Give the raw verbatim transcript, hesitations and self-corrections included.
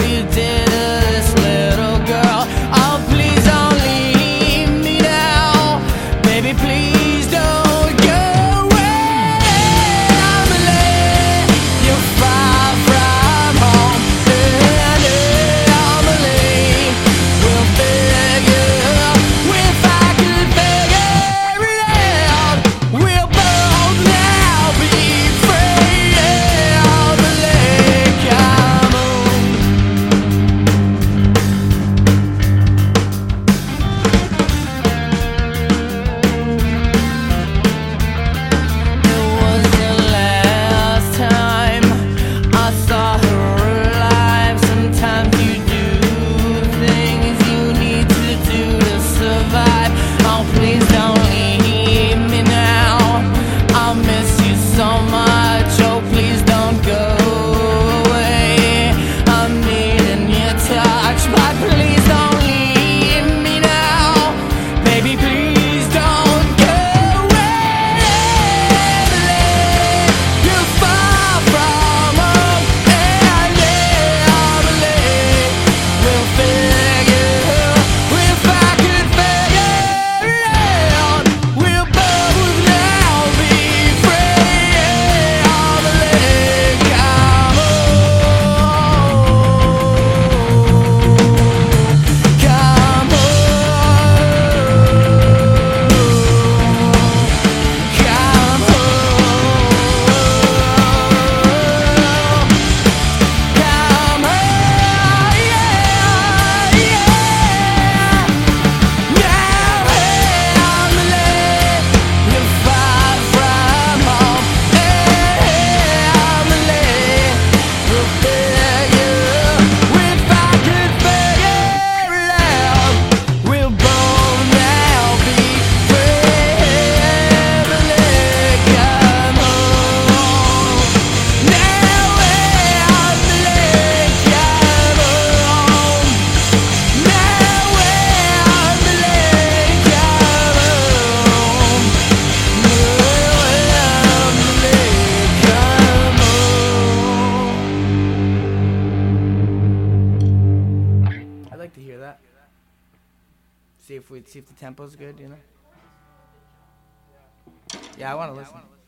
you did to this little girl. Oh, please don't leave me now. Baby, please don't go away. I'ma lay you far from home. And I'ma lay we'll figure if I could figure it out. We'll both now be free. I'ma lay come home. It was the last time I saw her alive. Sometimes you do things you need to do to survive. Oh, please don't leave me now. I'll miss you so much. Oh, please don't go away. I'm needing your touch, but please don't leave me now. Baby, please don't go away. You're far from home, and yeah, I'm late. We'll figure if I could figure it out. We'll both now be free. I'm late, come home, come I'd like to hear that. See if we see if the tempo's good, you know. Yeah, I want to listen.